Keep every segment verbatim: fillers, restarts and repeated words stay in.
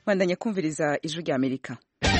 bandanya kumviriza ijwi rya Amerika.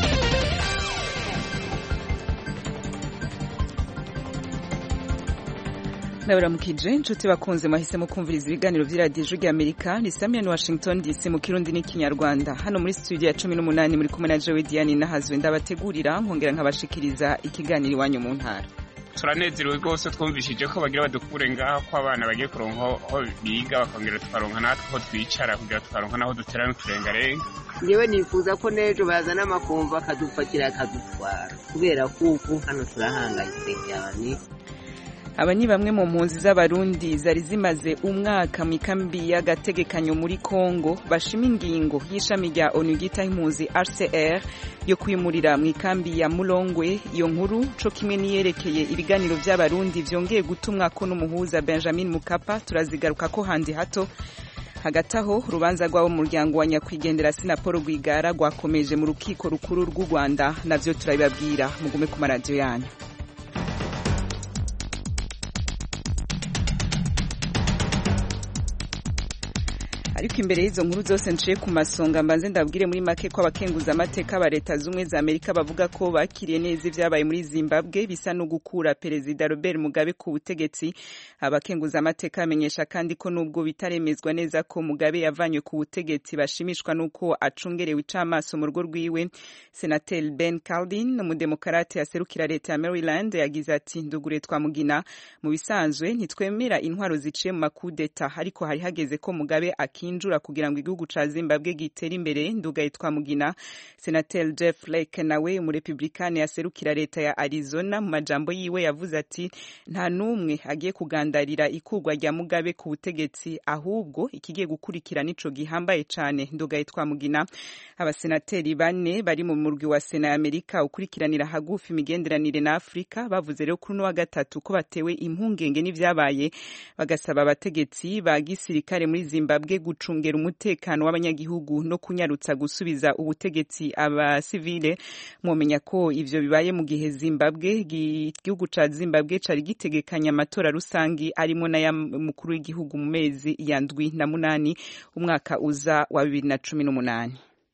Nabaramukije inshuti bakunze mahisemo kumviriza ibiganiro vy'iradiyo ijwi rya Amerika ni Samia ni Washington D C mu Kirundi n'ikinyarwanda. Hano muri studio ya cumi n'umunani muri kumwe na Joe Diane Nahazwe ndabategurira nkongera nkabashikiriza ikiganiro iwanyu mu ntara. Turanezerewe rwose twumvishije ko bagira badukure ngaho ko abana bagiye kuronka aho biga bakongera tukaronka natwe aho twicara kugira tukaronka naho dutera n'uturengarenga. Yewe nifuza ko nejo bazana amakumva akadupakira akadutwara kubera kuko hano turahangayitse cyane. Aba ni bamwe mu mpunzi z'abarundi zari zimaze umwaka mu ikambi y'agategekanyo muri Kongo bashima ingingo y'ishami rya O N U ryita impunzi H C R yo kwimurira mu ikambi ya Mulongwe. Iyo nkuru co kimwe niyerekeye ibiganiro by'abarundi vyongeye gutumwa ko n'umuhuza Benjamin Mkapa turazigaruka ko handi hato. Hagati aho urubanza rw'abo mu muryango wa nyakwigendera Sinapolo Rwigara rwakomeje mu rukiko rukuru rw'u Rwanda, navyo turabibabwira mugume ku maradiyo yanyu. Ariko imbere y'izo nkuru zose nciye ku masonga mbanze ndabwire muri make ko abakenguza amateka ba leta zumwe za Amerika bavuga ko bakiriye neza ivyabaye muri Zimbabwe bisa no gukura Perezida Robert Mugabe ku butegetsi. Abakenguza amateka amenyesha kandi ko nubwo bitaremezwa neza ko Mugabe yavanywe ku butegetsi bashimishwa nuko acungerewe icamaso mu rugo rwiwe. Senator Ben Cardin umudemokrate aserukira leta ya Maryland yagize ati ndugure twamugina mu bisanzwe ntitwemera intwaro ziciye mu makudeta, ariko hari hageze ko Mugabe aki injura kugira ngo igihugu ca Zimbabwe gitere imbere. Ndugaye twamugina. Senator Jeff Flake nawe mu Republicane yaserukira leta ya Arizona mu majambo yiwe yavuze ati nta numwe agiye kugandarira ikugwa rya Mugabe ku butegetsi, ahubwo ikigiye gukurikira nico gihambaye cane. Ndugaye twamugina. Abasenateri bane bari mu murwi wa Sena ya Amerika ukurikiranira hagufi imigenderanire na Afrika bavuze rero kuri no wa gatatu ko batewe impungenge n'ivyabaye, bagasaba abategetsi ba gisirikare muri Zimbabwe gucungera umutekano w'abanyagihugu no kunyarutsa gusubiza ubutegetsi abasivile. Mumenya ko ivyo bibaye mu gihe Zimbabwe igihugu ca Zimbabwe cari gitegekanya amatora rusangi arimo na ya mukuru w'igihugu mu mezi ya ndwi na munani umwaka uza wa bibiri na cumi n'umunani.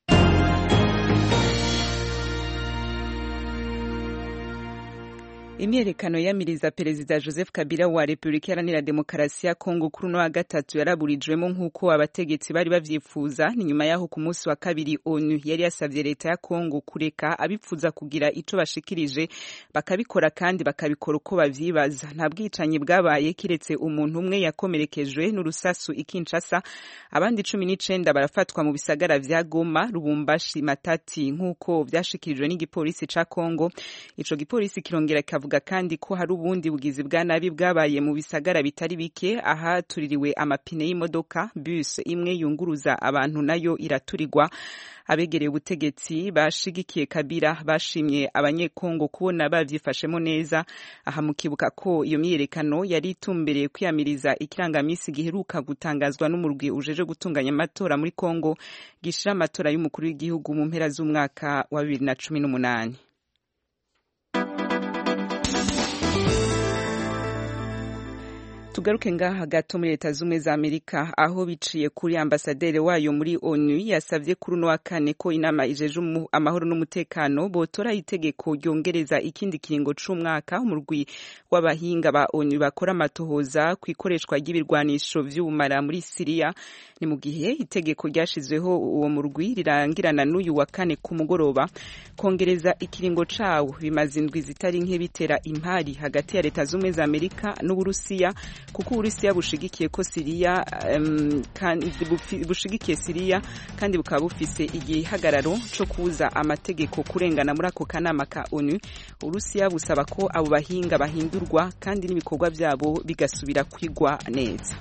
Imyerekano yamiriza Perezida Joseph Kabila wa Republika Iharanira Demokarasi ya Kongo kuri no wa gatatu yaraburijwemo nk'uko abategetsi bari bavyifuza. Ni nyuma yaho ku munsi wa kabiri O N U yari yasavye leta ya Kongo kureka abipfuza kugira ico bashikirije bakabikora kandi bakabikora uko bavyibaza. Nta bwicanyi bwabaye kiretse umuntu umwe yakomerekejwe n'urusasu i Kinshasa, abandi cumi n'icenda barafatwa mu bisagara vya Goma, Lubumbashi, Matati nk'uko vyashikirijwe n'igipolisi ca Kongo. Ico gipolisi kirongera kavuga kandi ko hari ubundi bugizi bwa nabi bwabaye mu bisagara bitari bike, aha tuririwe amapine y'imodoka, bus imwe yunguruza abantu nayo iraturirwa. Abegereye ubutegetsi bashigikiye Kabila bashimye abanyekongo kubona bavyifashemo neza. Aha mukibuka ko iyo myiyerekano yari itumbereye kwiyamiriza ikirangamisi giheruka gutangazwa n'umurwi ujeje gutunganya amatora muri Kongo gishira amatora y'umukuru w'igihugu mu mpera z'umwaka wa bibiri na cumi n'umunani. Tugaruke ngaha gato muri leta zumwe za Amerika aho biciye kuri ambasaderi wayo muri O N U yasavye kuri no wa kane ko inama ijeje amahoro n'umutekano botora itegeko ryongereza ikindi kiringo c'umwaka umurwi w'abahinga ba O N U bakora amatohoza kwikoreshwa ry'ibirwanisho vy'ubumara muri Syria. Ni mu gihe itegeko ryashizweho uwo murwi rirangirana n'uyu wa kane ku mugoroba. Kongereza ikiringo cawo bimaze indwi zitari nke bitera impari hagati ya leta zumwe za Amerika n'Uburusiya, kuko Uburusiya bushigikiye ko Syria um, kandi bushigikiye Syria kandi bukaba bufise igihagararo co kuza amategeko kurengana muri ako kanama ka O N U. Uburusiya busaba ko abo bahinga bahindurwa kandi n'ibikorwa vyabo bigasubira kwigwa neza.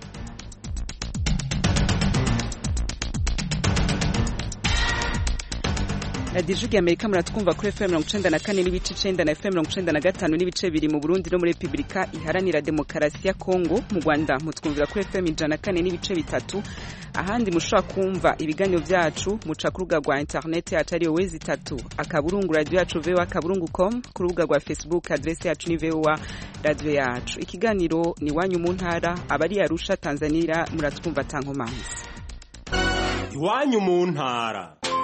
Radio Ijwi Amerika muratwumva kuri F M mirongo icenda na kane n'ibice icenda na F M mirongo icenda na gatanu n'ibice biri mu Burundi no muri Republika Iharanira Demokarasi ya Kongo. Mu Rwanda mutwumvira kuri F M ijana na kane n'ibice bitatu. Ahandi mushobora kumva ibiganiro vyacu muca ku rubuga rwa internet yacu ari wezi itatu akaburungu radio yacu v o a akaburungu com, ku rubuga rwa Facebook adresse yacu ni v o a radio yacu. Ikiganiro ni wanyu mu ntara, abari Arusha Tanzania muratwumva tankomanzi. Iwanyu mu ntara.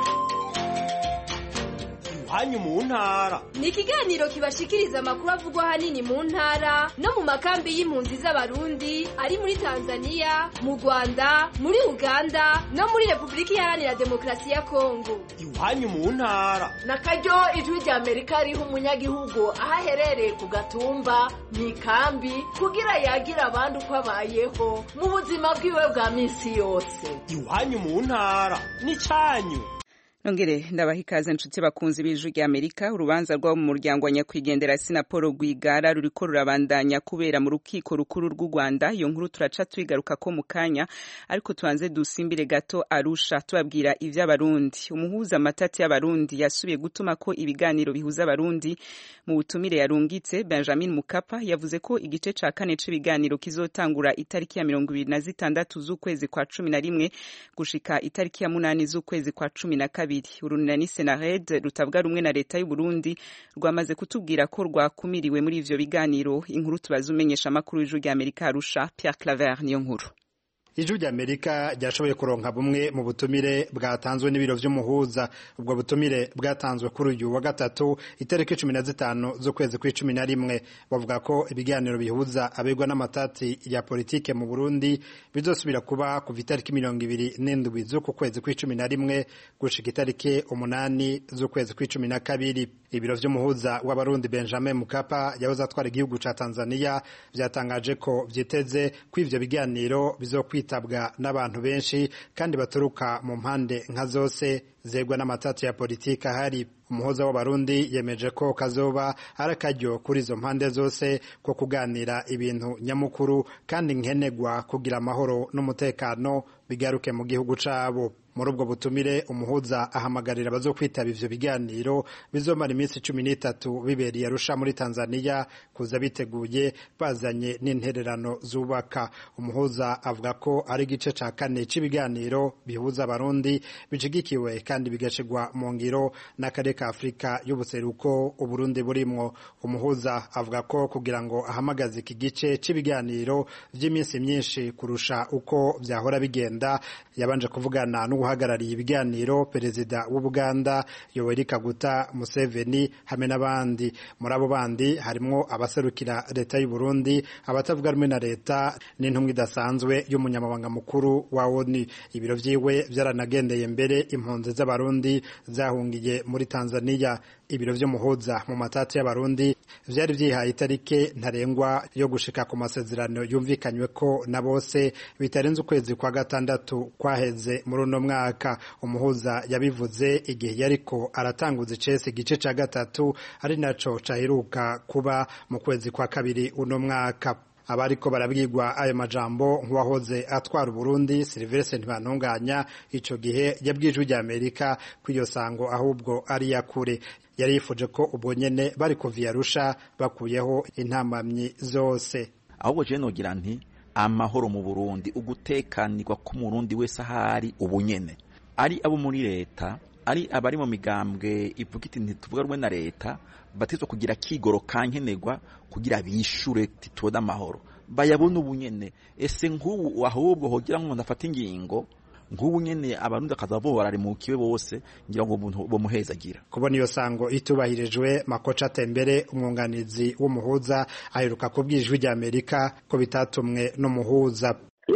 iwanyu mu ntara. Ni ikiganiro kibashikiriza amakuru avugwa hanini mu ntara no mu makambi y'impunzi z'abarundi ari muri Tanzania, mu Rwanda, muri Uganda no muri Republika Iharanira Demokarasi ya Kongo. Iwanyu mu ntara. Na karyo ijwi rya Amerika riha umunyagihugu aho aherereye ku gatumba mu ikambi kugira yagira abandi uko abayeho mu buzima bwiwe bwa minsi yose. Iwanyu mu ntara ni cyanyu. Nongere ndabaha ikaze nshuti bakunzi b'ijwi rya Amerika. Urubanza rwo mu muryango wa nyakwigendera Sinapolo Rwigara ruriko rurabandanya kubera mu rukiko rukuru rw'u Rwanda. Iyo nkuru turaca twigaruka ko mu kanya, ariko tuanze dusimbire gato Arusha tubabwira ivy'abarundi. Umuhuza amatati y'abarundi yasubiye gutuma ko ibiganiro bihuza abarundi mu butumire yarungitse. Benjamin Mukapa yavuze ko igice ca kane c'ibiganiro kizotangura itariki ya mirongo ibiri na zitandatu z'ukwezi kwa cumi na rimwe gushika itariki ya munani z'ukwezi kwa cumi na kabiri. Urunani Senared rutavuga rumwe na leta y'u Burundi rwamaze kutubwira ko rwakumiriwe muri ivyo biganiro. Inkuru tubaza umenyesha makuru y'ijwi rya Amerika Arusha, Pierre Claver niyo nkuru. Ijwi rya Amerika ryashoboye kuronka bumwe mu butumire bwatanzwe n'ibiro vy'umuhuza. Ubwo butumire bwatanzwe kuri uyu wa gatatu itariki cumi na zitanu z'ukwezi kwa cumi na rimwe. Bavuga ko ibiganiro bihuza abegwa n'amatati ya politike mu Burundi bizosubira kuba kuva itariki mirongo ibiri n'indwi z'uku kwezi kwa cumi na rimwe gushika itariki umunani z'ukwezi kwa cumi na kabiri. Ibiro vy'umuhuza w'abarundi Benjamin Mukapa yahoze atwara igihugu ca Tanzania vyatangaje ko vyiteze ko ivyo biganiro bizokwitabwa n'abantu benshi kandi baturuka mu mpande nka zose zegwa n'amatati ya politika hari. Umuhuza w'abarundi yemeje ko kazoba ari akaryo kuri izo mpande zose ko kuganira ibintu nyamukuru kandi nkenegwa kugira amahoro n'umutekano bigaruke mu gihugu cabo. Muri ubwo butumire umuhuza ahamagarira abazokwitaba ivyo biganiro bizomara iminsi cumi n'itatu bibereye Arusha muri Tanzania kuza biteguye bazanye n'intererano zubaka. Umuhuza avuga ko ari igice ca kane c'ibiganiro bihuza abarundi bijigikiwe kandi bigashigwa mu ngiro n'akarere ka Afrika y'ubuseruko Uburundi burimwo. Umuhuza avuga ko kugira ngo ahamagaze iki gice c'ibiganiro vy'iminsi myinshi kurusha uko vyahora bigenda yabanje kuvugana n'uhagarariye ibiganiro perezida w'Ubuganda Yoweri Kaguta Museveni hamwe n'abandi. Muri abo bandi harimo abaserukira leta y'u Burundi, abatavuga rumwe na leta n'intumwa idasanzwe y'umunyamabanga mukuru wa O N U. Ibiro vyiwe vyaranagendeye mbere impunzi z'abarundi zahungiye muri Tanzania. Ibiro vy'umuhuza mu matati y'abarundi vyari vyihaye itarike ntarengwa yo gushika ku masezerano yumvikanywe ko na bose bitarenze ukwezi kwa gatandatu kwaheze muri uno mwaka. Umuhuza yabivuze igihe yariko aratanguza icese igice ca gatatu ari naco caheruka kuba mu kwezi kwa kabiri uno mwaka. Abariko barabwirwa ayo majambo nk'uwahoze atwara Burundi Sylvestre Ntibantunganya ico gihe yabwijwe rya Amerika kw'iyo sango ahubwo ari yakure. Yari yifuje ko ubwo nyene bari kuva Arusha bakuyeho intamamyi zose. Ahubwo je nogira nti amahoro mu Burundi, ugutekanirwa ku Murundi wese ahari ubunyene, ari abo muri leta, ari abari mu migambwe ivuga iti ntituvuga rumwe na leta, batizwa kugira kigoro kankenegwa kugira bishure titoda amahoro bayabona ubunyene. Ese nk'ubu ahubwo hogira ngo ndafata ingingo nk'ubu nyene abarundi akazavora ari mu kiwe bose ngira ngo bo muhezagira. Kubona iyo sango itubahirijwe, Makocha Tembere umwunganizi w'umuhuza aheruka kubwijwe rya Amerika ko bitatumwe n'umuhuza.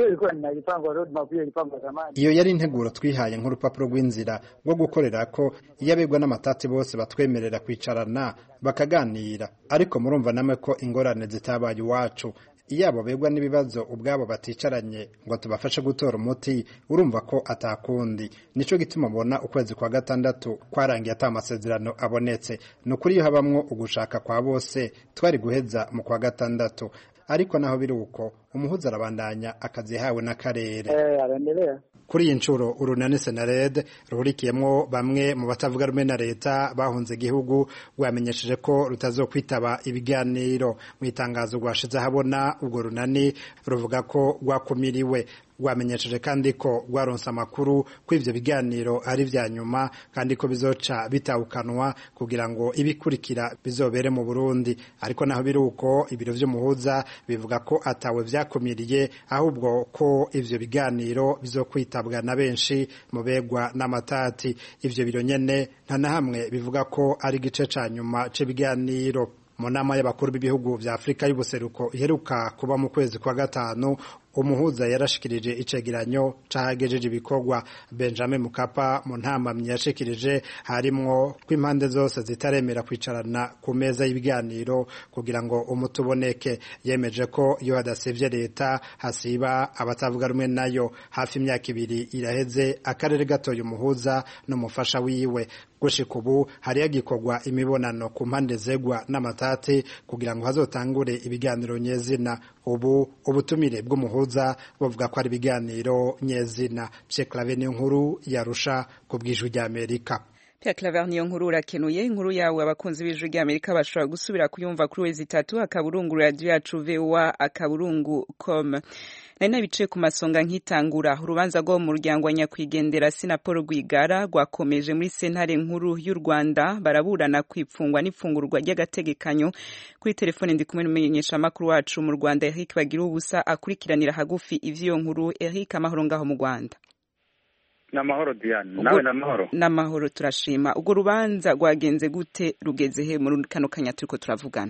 Iyo yari integuro twihaye nk'urupapuro rw'inzira rwo gukorera ko iyo abegwa n'amatati bose batwemerera kwicarana bakaganira, ariko murumva namwe ko ingorane zitabaye iwacu. Iyo abo begwa n'ibibazo ubwabo baticaranye ngo tubafashe gutora umuti, urumva ko atakundi. Nico gituma mbona ukwezi kwa gatandatu kwarangiye ata amasezerano abonetse. Nukuri iyo habamwo ugushaka kwa bose twari guheza mu kwa gatandatu. Ariko naho biri uko umuhuza arabandanya akazi hawe n'akarere. Eh arendelea. Kuri iyi ncuro urunani Senared ruhurikiyemwo bamwe mu batavuga rumwe na leta bahunze igihugu rwamenyesheje ko rutazokwitaba ibiganiro. Mu itangazo rwashize habona ubwo runani ruvuga ko rwakumiriwe. rwamenyesheje kandi ko rwaronse amakuru ko ivyo biganiro ari vya nyuma kandi ko bizoca bitawukanwa kugira ngo ibikurikira bizobere mu Burundi. Ariko naho biri uko ibiro vy'umuhuza bivuga ko atawe vyakumiriye, ahubwo ko ivyo biganiro bizokwitabwa na benshi mu begwa n'amatati. Ivyo biro nyene nta na hamwe bivuga ko ari igice ca nyuma c'ibiganiro. Mu nama y'abakuru b'ibihugu vya Afrika y'ubuseruko iheruka kuba mu kwezi kwa gatanu, umuhuza yarashikirije icegeranyo cahagejeje ibikorwa. Benjamin Mkapa mu ntamamyi yashikirije harimwo ko impande zose zitaremera kwicarana ku meza y'ibiganiro kugira ngo umuti uboneke. Yemeje ko iyo hadasivye leta hasiba abatavuga rumwe nayo. Hafi imyaka ibiri iraheze akarere gatoye umuhuza n'umufasha wiwe. Gushika ubu hari yagikorwa imibonano ku mpande zegwa n'amatati kugira ngo hazotangure ibiganiro nyezina. Ubu ubutumire bw'umuhuza bavuga ko ari ibiganiro nyezina. Pierre Claver niyo nkuru yarusha ku bw'ijwi rya Amerika. Pierre Claver niyo nkuru urakenuye. Inkuru yawe abakunzi b'ijwi rya Amerika bashobora gusubira kuyumva kuri wezi itatu akaburungu radio yacu V O A akaburungu com. Nari nabicaye ku masonga nkitangura. Urubanza rwo mu muryango wa nyakwigendera Sinapolo Rwigara rwakomeje muri sentare nkuru y'u Rwanda. Baraburana kwipfungwa n'ifungurwa ry'agategekanyo. Kuri telefone ndi kumwe n'umumenyesha makuru wacu mu Rwanda Eric Bagirubusa akurikiranira hagufi ivyo nkuru. Eric, amahoro ngaho mu Rwanda? Namahoro Diane, nawe namahoro? Namahoro turashima. Ubwo rubanza rwagenze gute, rugeze he muri kano kanya turiko turavugana?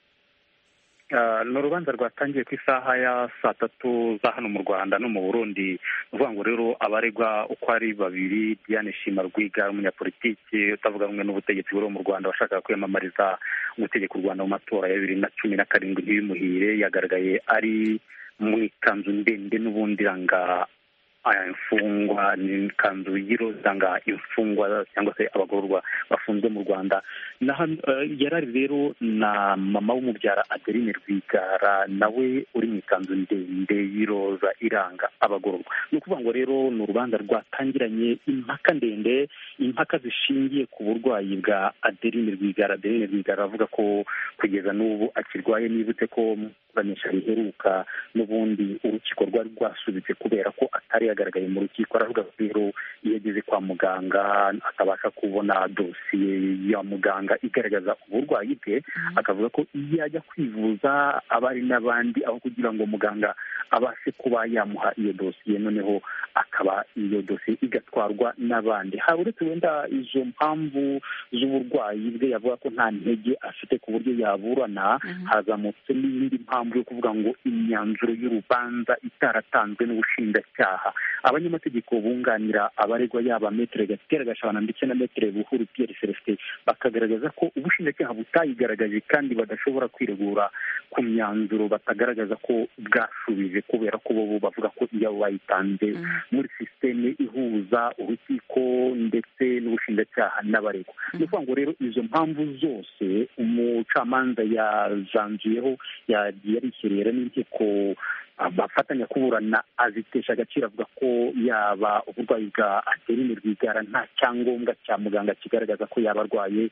Uh, no rubanza rwatangiye ku isaha ya saa tatu za hano mu Rwanda no mu Burundi. Uvuga ngo rero abaregwa uko ari babiri, Diane Shima Rwigara umunyapolitiki utavuga rumwe n'ubutegetsi buri mu Rwanda washaka kwiyamamariza gutegeka u Rwanda mu matora ya bibiri na cumi na karindwi ntibimuhire, yagaragaye ari mu ikanzu ndende n'ubundi ranga aya imfungwa ni kanzu y'irozanga imfungwa cyangwa se abagororwa bafunzwe mu Rwanda. Na uh, yarari rero na mama w'umubyara Adeline Rwigara nawe uri mu kanzu ndende y'iroza iranga abagororwa. Ni ukuvuga ngo rero ni urubanza rwatangiranye impaka ndende, impaka zishingiye ku burwayi bwa Adeline Rwigara. Adeline Rwigara avuga ko kugeza n'ubu akirwaye, nibutse ko banyesha riheruka n'ubundi urukiko rwari rwasubitse kubera ko atari yagaragaye mu rukiko. Aravuga rero iyo ageze kwa muganga atabasha kubona dosiye ya muganga igaragaza uburwayi bwe, akavuga ko iyo ajya kwivuza abari n'abandi aho kugira ngo muganga abashe kuba yamuha iyo dosiye, noneho akaba iyo dosiye igatwarwa n'abandi. Hari uretse wenda izo mpamvu z'uburwayi bwe yavuga ko nta ntege afite ku buryo yaburana, hazamutse n'indi mpamvu yo kuvuga ngo imyanzuro y'urubanza itaratanzwe n'ubushinjacyaha. Abanyamategeko bunganira abaregwa yaba Maître Gatera Gashabana ndetse na Maître Buhuru Pierre Celestin bakagaragaza ko ubushinjacyaha butayigaragaje kandi badashobora kwiregura ku myanzuro batagaragaza ko bwashubije, kubera ko bo bavuga ko iyo bayitanze muri systeme ihuza urukiko ndetse n'ubushinjacyaha n'abaregwa. Ni ukuvuga ngo rero izo mpamvu zose umucamanza yazanzuyeho yagiye arishyirira n'inkiko abafatanya kuburana azitesha agaciro, avuga ko yaba uburwayi bwa Adeline Rwigara nta cyangombwa cya muganga kigaragaza ko yaba arwaye.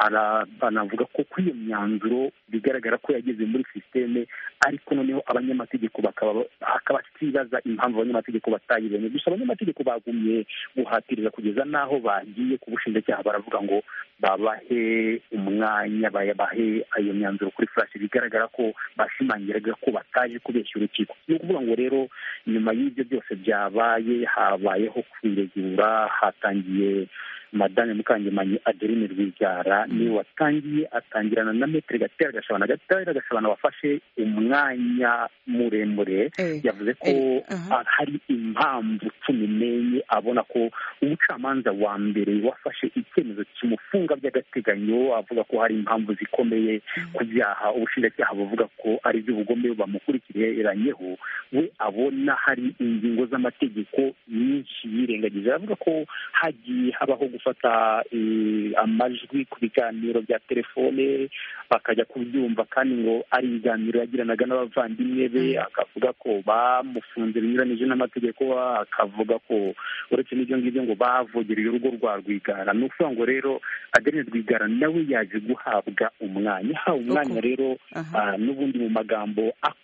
Anavuga ko kuri iyo myanzuro bigaragara ko yageze muri systeme, ariko noneho abanyamategeko bakaba hakaba kibaza impamvu abanyamategeko batayibonye. Gusa abanyamategeko bagumye guhatirira kugeza naho bagiye ku bushinjacyaha baravuga ngo babahe umwanya bayabahe ayo myanzuro kuri flash. Bigaragara ko bashimangiraga ko bataje kubeshya urukiko. Ni ukuvuga ngo rero nyuma y'ibyo byose byabaye habayeho kwiregura. Hatangiye Madame Mukangemanyi Adeline Rwigara ni watangiye atangirana na Maître Gatera Gashabana. Gatera Gashabana wafashe umwanya muremure, eh, yavuze ko eh, uh -huh. hari impamvu cumi n'enye abona ko umucamanza wa mbere wafashe icyemezo kimufunga by'agateganyo, avuga ko hari impamvu zikomeye ku byaha ubushinjacyaha buvuga ko ari by'ubugome bamukurikiriranyeho. We abona hari ingingo z'amategeko nyinshi yirengagije. Avuga ko hagiye habaho gufata eh, amajwi ku biganiro bya telefone bakajya kubyumva, kandi ngo ari ibiganiro yagiranaga n'abavandimwe be. Akavuga ko bamufunze binyuranije n'amategeko, akavuga ko uretse n'ibyo ngibyo ngo bavugereye urugo rwa Rwigara. Ni ukuvuga ngo rero Adeline Rwigara nawe yaje guhabwa umwanya. Hawe umwanya rero uh -huh. uh, n'ubundi mu magambo akomeye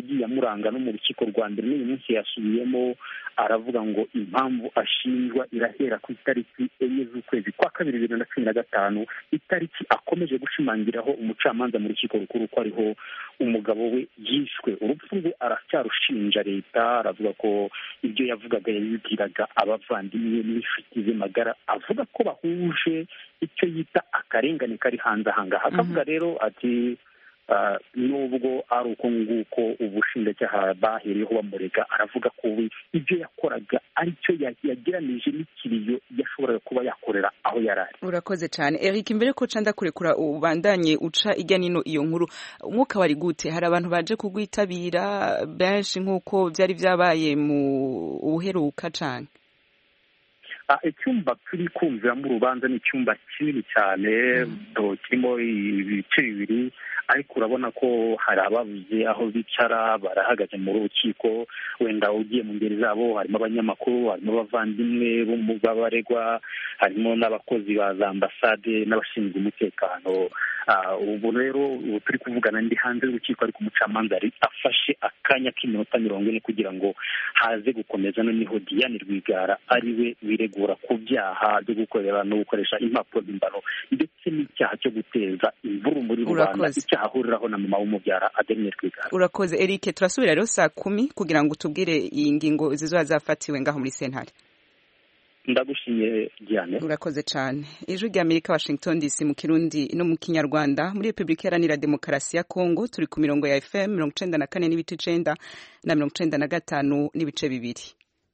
yagiye amuranga no mu rukiko rwa mbere n'uyu munsi yasubiyemo aravuga ngo impamvu ashinjwa irahera ku itariki enye z'ukwezi kwa kabiri bibiri na cumi na gatanu, itariki akomeje gushimangiraho umucamanza mu rukiko rukuru ko ariho umugabo we yishwe. Urupfu rwe aracyarushinja leta, aravuga ko ibyo yavugaga yabibwiraga abavandimwe n'inshuti ze magara, avuga ko bahuje icyo yita akarengane kari hanze aha ngaha. Akavuga rero ati Uh, nubwo ari uko nguko ubushinjacyaha bahereyeho bamurega, aravuga ko we ibyo yakoraga aricyo yageranije n'ikiriyo yashoboraga kuba yakorera aho yarari. Urakoze cyane Eric, imbere ko canda kurekura ubandanye uca ijya nino iyo nkuru, umwuka wari gute? Hari abantu baje kugwitabira benshi nk'uko byari byabaye mu uheruka cyane? Icyumba turi kumviramo urubanza ni icyumba kinini cyane, kirimo ibice bibiri, ariko urabona ko hari ababuze aho bicara, barahagaze mu rukiko. Wenda ugiye mu ngeri zabo harimo abanyamakuru, harimo abavandimwe b'abaregwa, harimo n'abakozi ba za ambasade n'abashinzwe umutekano. Ubu rero ubu turi kuvugana ndi hanze y'urukiko, ariko umucamanza ari afashe akanya k'iminota mirongo ine kugira ngo haze gukomeza noneho Diane Rwigara ari we wiregura ku byaha byo gukorera no gukoresha impapuro mpimbano ndetse n'icyaha cyo guteza imvururu muri rubanda, icyaha ahuriraho na mama w'umubyara Adeline Rwigara. Urakoze Eric, turasubira rero saa kumi kugira ngo tubwire iyi ngingo zizoba zafatiwe ngaho muri sentare. Ndagushimiye Diane. Urakoze cyane. Ijwi rya Amerika, Washington D C mu Kirundi no mu Kinyarwanda. Muri Republika Iharanira Demokarasi ya Kongo turi ku mirongo ya F M mirongo icenda na kane n'ibice icenda na mirongo icenda na gatanu n'ibice bibiri.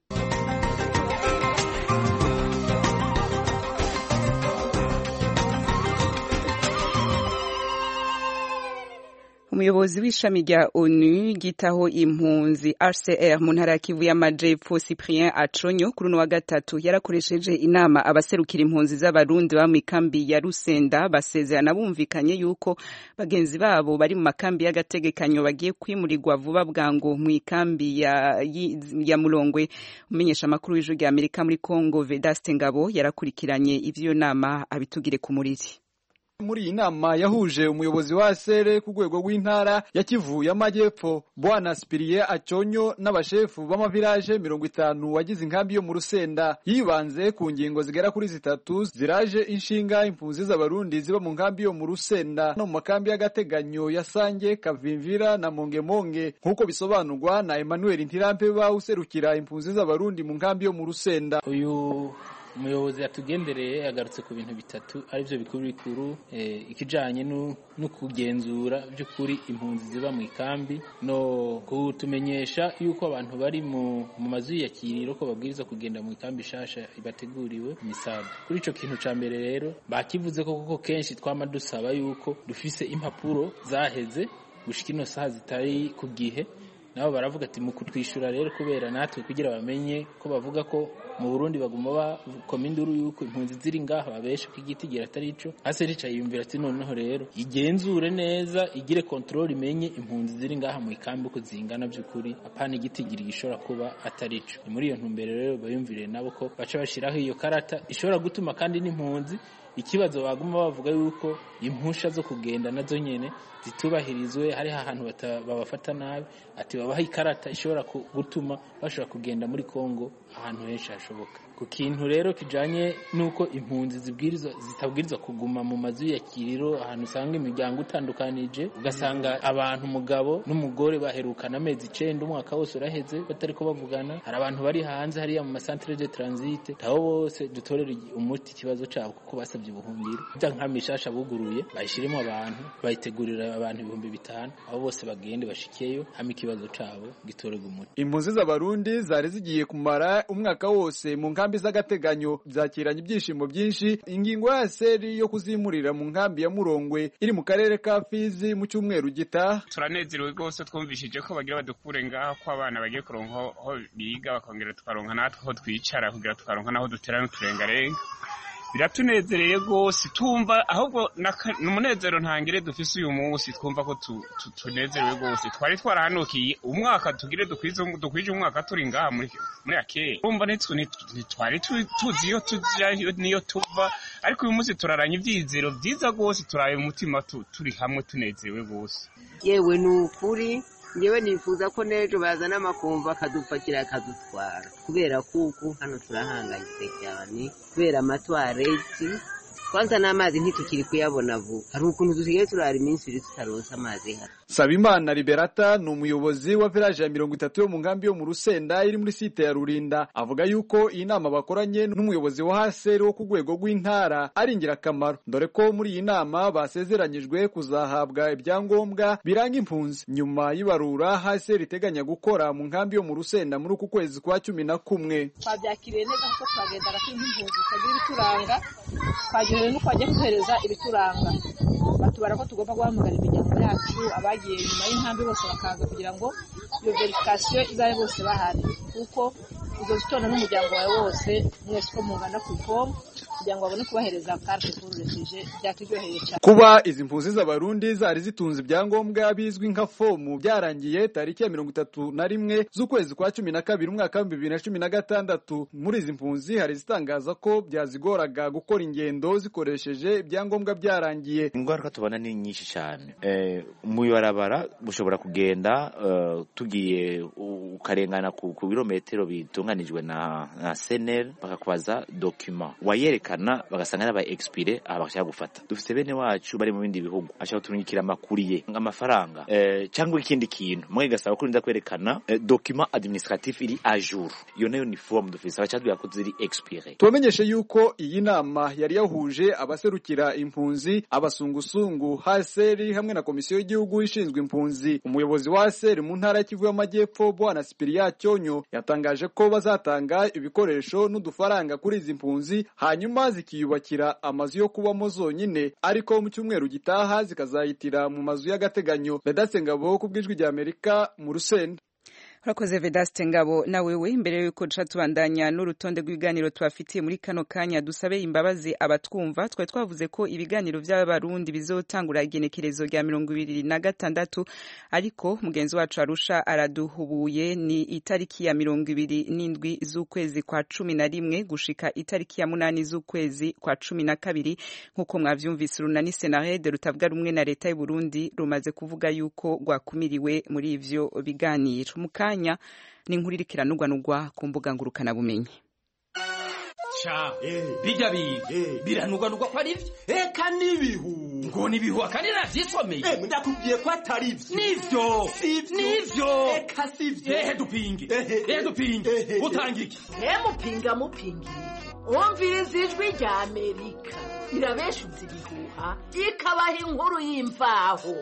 Umuyobozi w'ishami rya ONU gitaho impunzi R C R mu ntara ya Kivu y'Amajepfo, Cyprien Aconyo, kuri uno wa gatatu yarakoresheje inama abaserukira impunzi z'abarundi ba mu ikambi ya Rusenda, basezerana bumvikanye yuko bagenzi babo bari mu makambi y'agategekanyo bagiye kwimurirwa vuba bwango mu ikambi ya, ya Mulongwe. Umenyesha makuru w'ijwi rya Amerika muri Kongo Vedaste Ngabo yarakurikiranye ivyo nama abitugire ku muriri. Muri iyi nama yahuje umuyobozi wa sere ku rwego rw'intara ya Kivu y'Amajyepfo Bwana Cyprien Aconyo n'abashefu b'amavirage mirongo itanu wagize inkambi yo mu Rusenda, yibanze ku ngingo zigera kuri zitatu ziraje inshinga impunzi z'abarundi ziba mu nkambi yo mu Rusenda no mu makambi y'agateganyo ya Sange, Kavimvira na Mongemonge, nk'uko bisobanurwa na Emmanuel Ntirampe userukira impunzi z'abarundi mu nkambi yo mu Rusenda. Uyu umuyobozi yatugendereye yagarutse ku bintu bitatu arivyo bikuru bikuru, eh, ikijanye no kugenzura by'ukuri impunzi ziba mu ikambi no kutumenyesha yuko abantu bari mu mu mazu yakiriro ko babwiriza kugenda mu ikambi shasha ibateguriwe imisaga. Kuri ico kintu ca mbere rero bakivuze ko koko kenshi twama dusaba yuko dufise impapuro zaheze gushika ino saha zitari ku gihe, nabo baravuga ati mu kutwishura rero kubera natwe kugira bamenye ko bavuga ko mu Burundi baguma bakoma induru yuko impunzi ziri ngaha babesha ko igiti gira atari ico. Hase rica yumvira ati noneho rero igenzure neza, igire control, imenye impunzi ziri ngaha mu ikambi ko zingana by'ukuri, apana igiti gira gishora kuba atari ico. Muri iyo ntumbere rero bayumvire nabo ko baca bashiraho iyo karata ishobora gutuma kandi n'impunzi ikibazo baguma bavuga yuko impusha zo kugenda nazo nyene zitubahirizwe, hari ahantu babafata nabi, ati babaha ikarata ishobora gutuma bashobora kugenda muri Kongo ahantu henshi hashoboka. Ku kintu rero kijanye nuko impunzi zibwirizwa zitabwirizwa kuguma mu mazu yakiriro, ahantu usanga imiryango utandukanije, ugasanga abantu umugabo n'umugore baherukana amezi icenda umwaka wose uraheze batari ko bavugana, hari abantu bari hanze hariya mu masantere de transit, aho bose dutorera umuti ikibazo cyabo kuko basabye ubuhungiro. Nka mishasha buguruye bayishiremo abantu, bayitegurira abantu ibihumbi bitanu, abo bose bagende bashikiyeyo hama ikibazo cyabo gitorega umuti. Impunzi z'abarundi zari zigiye kumara umwaka wose mu nkambi z'agateganyo zakiranye ibyishimo byinshi. Ingingo ya seri yo kuzimurira mu nkambi ya Murongwe iri mu karere ka Fizi mu cyumweru gita, turanezerewe rwose twumvishije ko bagira badukure ngaho ko abana bagiye kuronka aho biga bakongera tukaronka natwe aho twicara kugira tukaronka naho dutera n'uturengarenga. Biratunezereye rwose, tumva ahubwo n'umunezero ntangire dufise uyu munsi, twumva ko tunezerewe rwose. Twari twarahanukiye umwaka tugire dukwize dukwije umwaka turi ngaha muri muri akeye, tumva ntitwari tuzi iyo tujya niyo tuva, ariko uyu munsi turaranye ibyizero byiza rwose, turaye umutima turi hamwe tunezerewe rwose. Yewe n'ukuri ngewe nifuza ko n'ejo bazana amakumva akadupakira akadutwara kubera kuko hano turahangayitse cyane kubera amatwareti kwanza n'amazi ntitukiri kuyabona vuba hari ukuntu dusigaye turara iminsi ibiri tutaronsa amazi hano. Sabimana Liberata ni umuyobozi wa village ya mirongo itatu yo mu nkambi yo mu Rusenda iri muri site ya Rurinda avuga yuko iyi nama bakoranye n'umuyobozi wa Haseri wo ku rwego rw'intara ari ingirakamaro dore ko muri iyi nama basezeranyijwe kuzahabwa ibyangombwa biranga impunzi nyuma y'ibarura Haseri iteganya gukora mu nkambi yo mu Rusenda muri uku kwezi kwa cumi na kumwe. Twabyakiriye neza ko twagendera ko impunzi twagira ibituranga twagira nuko ajya kuhereza ibituranga batubara ko tugomba guhamagara imiryango yacu abagiye nyuma y'inkambi bose bakaza kugira ngo iyo verification izabe bose bahari kuko uzo zitona n'umuryango wawe wose mwese ko mungana ku ifomu kugira ngo babone kubahereza carte pour refugee byakiryoheye cyane. Kuba izi mpunzi z'abarundi zari zitunze ibyangombwa bizwi nka fomu byarangiye tariki ya mirongo itatu na rimwe z'ukwezi kwa cumi na kabiri umwaka wa bibiri na cumi na gatandatu. Muri izi mpunzi hari zitangaza ko byazigoraga gukora ingendo zikoresheje ibyangombwa byarangiye. Ingaruka tubona ni nyinshi cyane. Eh muyorabara bushobora kugenda uh, tugiye ukarengana ku birometero bitunganijwe na na S N L bakakubaza document wayerekana bagasanga n'aba expire abashaka gufata. Dufite bene wacu bari mu bindi bihugu ashaka turunyikira amakuriye ngamafaranga eh cyangwa ikindi kintu mwe gasaba kurinda kwerekana eh, document administratif iri à jour. Iyo nayo ni form dufite abacadwa ko ziri expire. Tumenyeshe yuko iyi nama yari yahuje abaserukira impunzi abasungusungu Haseri hamwe na komisiyo y'igihugu ishinzwe impunzi. Umuyobozi wa Haseri mu ntara y'Kivu y'Amajyepfo Bwana Spiria Cyonyo yatangaje ko bazatanga ibikoresho n'udufaranga kuri izi mpunzi hanyuma zikiyubakira amazu yo kubamo zonyine ariko mu cyumweru gitaha zikazayitira mu mazu y'agateganyo. Vedaste Ngabo ku bw'ijwi rya Amerika mu Rusenda. Urakoze Vedaste Ngabo na wewe imbere yuko duca tubandanya n'urutonde rw'ibiganiro twafitiye muri kano kanya dusabe imbabazi abatwumva twa twavuze ko ibiganiro by'abarundi bizotangura igenekerezo rya mirongo ibiri na gatandatu ariko mugenzi wacu Arusha araduhubuye ni itariki ya mirongo ibiri n'indwi z'ukwezi kwa cumi na rimwe gushika itariki ya munani z'ukwezi kwa cumi na kabiri nkuko mwavyumvise runani Senarede rutavuga rumwe na leta y'u Burundi rumaze kuvuga yuko rwakumiriwe muri ivyo biganiro. Muka ni inkuru irikiranurwa nugwa ku mbuga ngurukana bumenyi. Cha bijya biga biranurwa nugwa ko ari eka nibihu ngo nibihu akandi navyisomeye eh ndakubwiye ko atari ivyo nivyo nivyo eka sivyo eh dupinge eh dupinge utangike eh mupinga mupingi umviriza ijwi rya Amerika irabeshuza ibihuha ikabaha inkuru y'imvaho.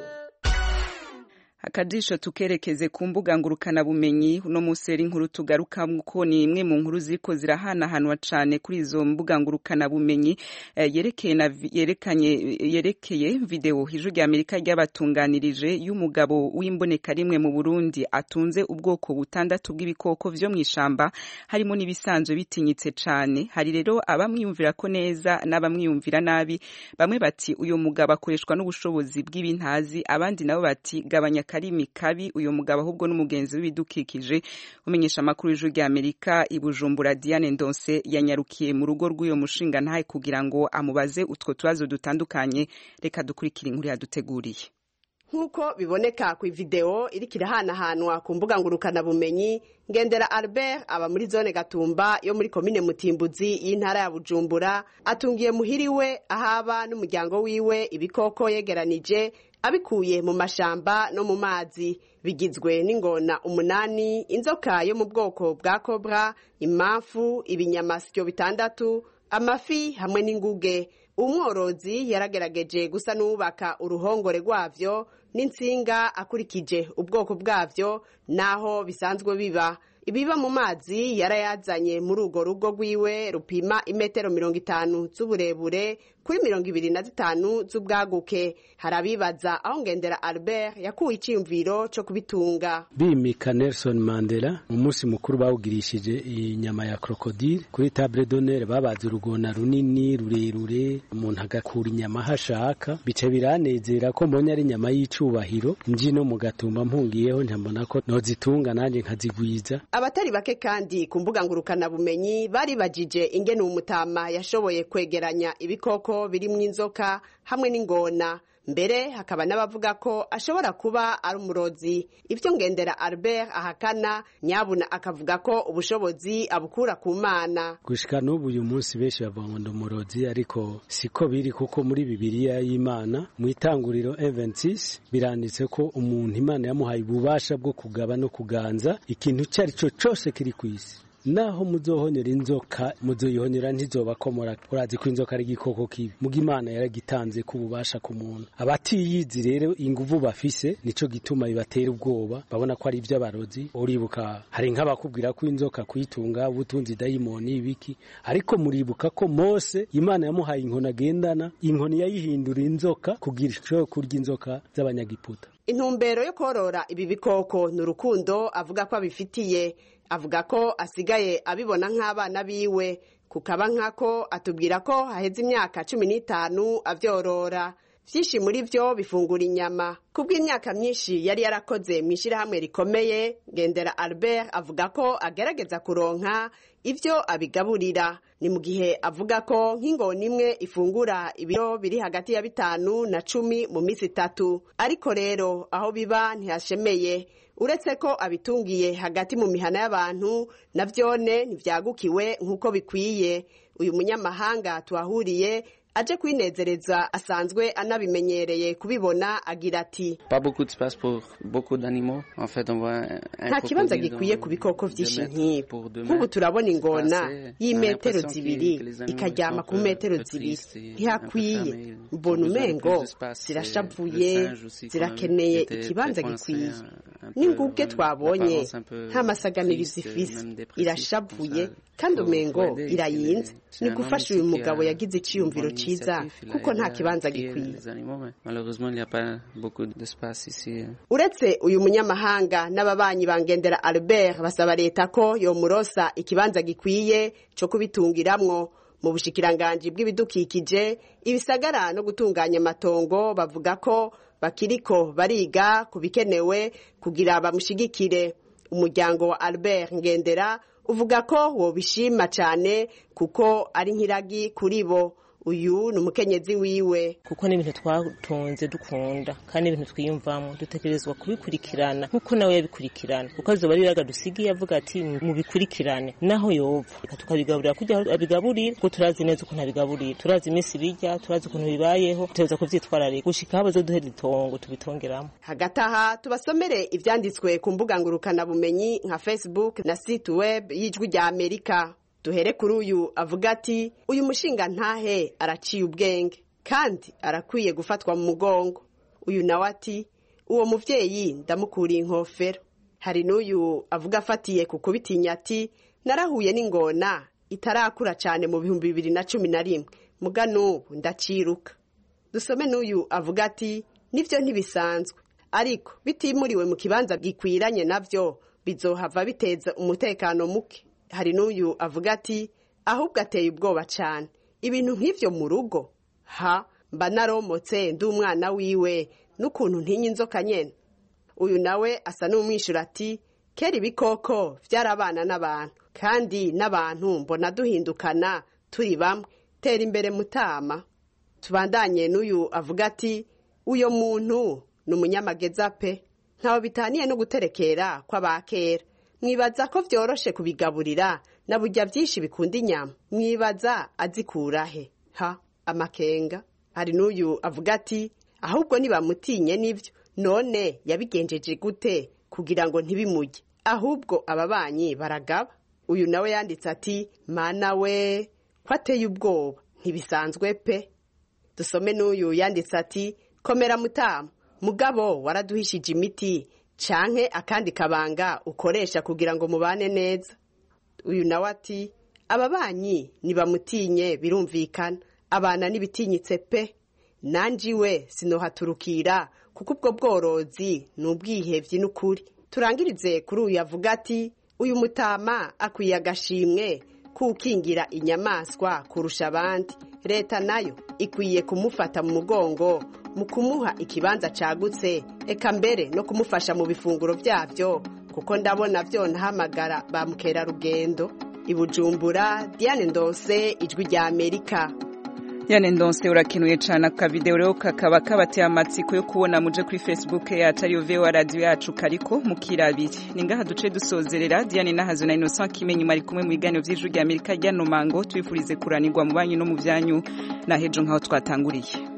Akadisho tukerekeze ku mbuga ngurukana bumenyi uno museri inkuru tugaruka ko ni imwe mu nkuru ziko zirahana hanwa cyane kuri izo mbuga ngurukana bumenyi eh, yerekeye na yerekanye yerekeye video hijuru ya Amerika y'abatunganirije y'umugabo w'imboneka rimwe mu Burundi atunze ubwoko butandatu bw'ibikoko vyo mwishamba harimo nibisanzwe bitinyitse cyane. Hari rero abamwiyumvira ko neza n'abamwiyumvira nabi bamwe bati uyo mugabo akoreshwa n'ubushobozi bw'ibintazi abandi nabo bati gabanya karimi kabi uyo mugabo ahubwo n'umugenzi w'ibidukikije. Umenyesha makuru y'ijuru rya Amerika ibujumbura Diane Ndonse yanyarukiye mu rugo rw'uyo mushinga ntaye kugira ngo amubaze utwo tubazo dutandukanye. Reka dukurikira inkuru yaduteguriye. Nkuko biboneka ku video iri kirahanahanwa ku mbuga ngurukana bumenyi Ngendera Albert aba muri zone Gatumba yo muri komine Mutimbuzi y'intara ya Bujumbura atungiye muhiriwe ahaba n'umuryango wiwe ibikoko yegeranije abikuye mu mashamba no mu mazi bigizwe n'ingona umunani, inzoka yo mu bwoko bwa cobra, imamfu, ibinyamasyo bitandatu, amafi hamwe n'inguge. Umworozi yaragerageje gusa n'ubaka uruhongore rwavyo n'insinga akurikije ubwoko bwavyo naho bisanzwe biba. Ibiba mu mazi yarayazanye muri ugo rugo rwiwe rupima imetero mirongo itanu z'uburebure kuri mirongo ibiri na zitanu z'ubwaguke. Harabibaza aho Ngendera Albert yakuye iciyumviro cyo kubitunga. Bimika Nelson Mandela umunsi mukuru bawugirishije inyama ya crocodile kuri table d'honneur babaze urugona runini rurerure umuntu agakura inyama hashaka bice biranezera ko mbonye ari inyama y'icubahiro nji no mu Gatumba mpungiyeho ntambona ko nozitunga nanje nkazigwiza. Abatari bake kandi ku mbuga ngurukana bumenyi bari bajije ingene umutama yashoboye kwegeranya ibikoko bikoko birimwo inzoka hamwe n'ingona. Mbere hakaba n'abavuga ko ashobora kuba ari umurozi. Ivyo Ngendera Albert ahakana, nyabuna akavuga ko ubushobozi abukura ku Mana. Gushika n'ubu uyu munsi benshi bavuga ngo ndi umurozi, ariko siko biri, kuko muri Bibiliya y'Imana mu Itanguriro vingt-six biranditse ko umuntu Imana yamuhaye ububasha bwo kugaba no kuganza ikintu cyari cyo cyose kiri ku isi. Naho muzohonyera inzoka muzoyihonyera ntizobakomora. Urazi ko inzoka ari igikoko kibi, muga Imana yaragitanze ku bubasha ku muntu. Abatiyizi rero inguvu bafise nico gituma bibatera ubwoba, babona ko ari ivy'abarozi. Uribuka hari nk'abakubwira ko inzoka kuyitunga ubutunzi dayimoni ibiki, ariko muribuka ko Mose Imana yamuhaye inkoni agendana, inkoni yayihindura inzoka kugira ico kurya inzoka z'abanyagiputa. Intumbero yo korora ibi bikoko n'urukundo avuga ko abifitiye. Avuga ko asigaye abibona nk'abana biwe, kukaba nkako atubwira ko haheze imyaka cumi n'itanu avyorora. Vyinshi muri vyo bifungura inyama. Kubw'imyaka myinshi yari yarakoze mu ishirahamwe rikomeye, Ngendera Albert avuga ko agerageza kuronka ivyo abigaburira. Ni mu gihe avuga ko nk'ingona imwe ifungura ibiro biri hagati ya bitanu na cumi mu misi itatu. Ariko rero aho biba ntihashemeye. Uretse ko abitungiye hagati mu mihana y'abantu, navyone ntivyagukiwe nk'uko bikwiye. Uyu munyamahanga tuhahuriye aje kwinezereza asanzwe anabimenyereye kubibona, agira ati nta kibanza gikwiye ku bikoko vyinshi nk'ibi. Nk'ubu turabona ingona y'imetero zibiri ikaryama ku metero zibiri, ntihakwiye. Mbona umengo zirashavuye, zirakeneye ikibanza gikwiye. N'inguge twabonye nta masaganirizo ifise, irashavuye kandi umengo irayinze. Ni gufasha uyu mugabo yagize iciyumviro ciza, kuko nta kibanza gikwiye. Uretse uyu munyamahanga, n'ababanyi ba Ngendera Albert basaba leta ko yomurosa ikibanza gikwiye co kubitungiramwo. Mu bushikiranganji bw'ibidukikije, ibisagara no gutunganya amatongo bavuga ko bakiriko bariga kubikenewe kugira bamushigikire. Umuryango wa Albert Ngendera uvuga ko wobishima cyane kuko ari nkiragi kuri bo. Uyu ni umukenyezi wiwe. Kuko n'ibintu twatunze dukunda kandi ibintu twiyumvamo dutekerezwa kubikurikirana nkuko nawe yabikurikirana, kuko azoba ari yaga dusigiye avuga ati mu bikurikirane naho yova tukabigaburira kujya abigaburira, kuko turazi neza ukuntu abigaburira, turazi iminsi bijya, turazi ukuntu bibayeho, tuteza kuvyitwararika gushika habazo duhera itongo tubitongeramo. Hagati aha tubasomere ivyanditswe ku mbuga ngurukana bumenyi nka Facebook na site web y'Ijwi rya Amerika. Duhere kuri uyu avuga ati uyu mushinga ntahe araciye ubwenge kandi arakwiye gufatwa mu mugongo. Uyu nawe ati uwo muvyeyi ndamukuriye inkofero. Hari n'uyu avuga afatiye ku kubitinya ati narahuye n'ingona itarakura cyane mu bihumbi bibiri na cumi na rimwe, muga n'ubu ndaciruka. Dusome n'uyu avuga ati nivyo ntibisanzwe, ariko bitimuriwe mu kibanza gikwiranye navyo bizohava biteza umutekano muke. Hari n'uyu avuga ati ahubwo ateye ubwoba cyane, ibintu nk'ivyo mu rugo ha mba naromotse ndi umwana wiwe n'ukuntu ntinya inzoka nyene. Uyu nawe asa n'umwishura ati kera ibikoko vyarabana n'abantu, kandi n'abantu mbona duhindukana turi bamwe, tera imbere mutama. Tubandanye n'uyu avuga ati uyo muntu ni umunyamageza pe, ntaho bitaniye no guterekera kw'abakera. Mwibaza ko vyoroshe kubigaburira na burya byinshi bikunda inyama, mwibaza azikurahe ha amakenga. Hari n'uyu avuga ati ahubwo nibamutinye nivyo, none yabigenjeje gute kugira ngo ntibimujye, ahubwo ababanyi baragaba. Uyu nawe yanditse ati mana we kwateye ubwoba ntibisanzwe pe. Dusome n'uyu yanditse ati komera mutama, mugabo waraduhishije imiti canke akandi kabanga ukoresha kugira ngo mubane neza. Uyu nawe ati ababanyi nibamutinye birumvikana, abana nibitinyitse pe, nanjiwe sinohaturukira kuko ubwo bworozi n'ubwihevyi n'ukuri. Turangirize kuri uyu avuga ati uyu mutama akwiye agashimwe kukingira inyamaswa kurusha abandi. Leta nayo ikwiye kumufata mu mugongo mu kumuha ikibanza cagutse, eka mbere no kumufasha mu bifunguro vyavyo, kuko ndabona vyona hamagara ba mukerarugendo. I Bujumbura, Diane Ndose, Ijwi rya Amerika. Yane Ndonse urakenuye cyane aka video rero kakaba kabateye amatsiko yo kubona muje kuri Facebook yacu ariyo V O radio yacu kariko mukirabire ningaha duce dusozerera Diane Nahazo na Innocent Kimenyi mari kumwe mu biganiro vy'ijuru rya Amerika rya Nomango twifurize kuranirwa mu banyu no mu vyanyu na hejo nkaho twatanguriye